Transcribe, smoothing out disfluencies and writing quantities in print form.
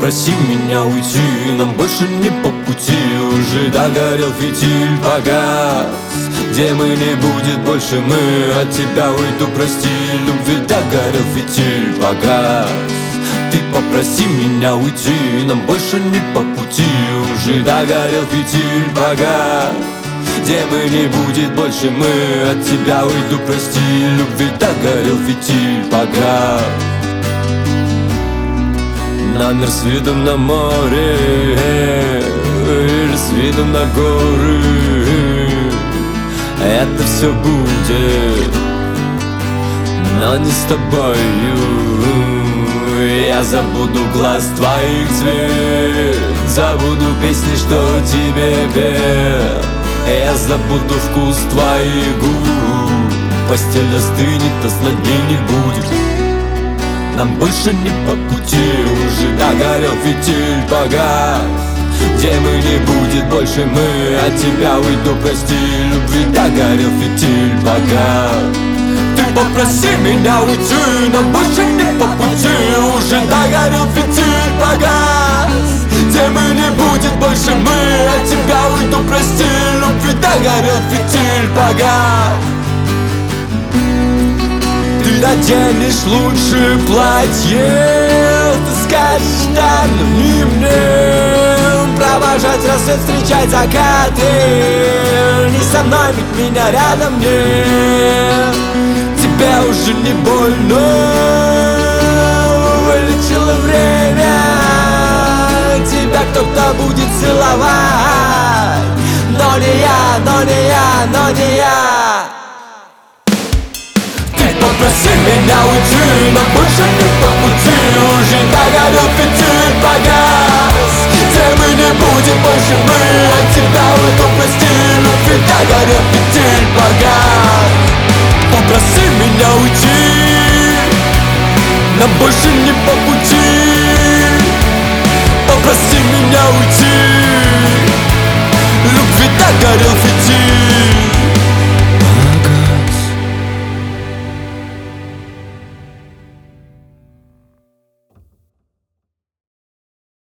попроси меня уйти, нам больше не по пути. Уже догорел фитиль, погас. Где мы, не будет больше мы, от тебя уйду, прости. Любви догорел фитиль, погас. Ты попроси меня уйти, нам больше не по пути. Уже догорел фитиль, погас. Где мы, не будет больше мы, от тебя уйду, прости. Любви догорел фитиль, погас. Номер с видом на море или с видом на горы, это все будет, но не с тобою. Я забуду глаз твоих цвет, забуду песни, что тебе пел. Я забуду вкус твоих губ. Постель остынет, а сна дней не будет. Нам больше не по пути. Уже догорел фитиль, погас. Где мы, не будет больше мы, от тебя уйду, прости. Любви догорел фитиль, погас. Ты попроси меня уйти, нам больше не по пути. Уже догорел фитиль, погас. Где мы, не будет больше мы, от тебя уйду, прости. Любви догорел фитиль, погас. Ты наденешь лучшее платье, ты скажешь да, но не мне. Провожать рассвет, встречать закаты, не со мной, ведь меня рядом нет. Тебе уже не больно, вылечило время. Тебя кто-то будет целовать, но не я, но не я, но не я. Попроси меня уйти, но больше не по пути. Уже догорел фитиль, погас. Где мы, не будет больше мы, от тебя уйду, прости. Любви догорел фитиль, погас. Попроси меня уйти, нам больше не по пути. Попроси меня уйти.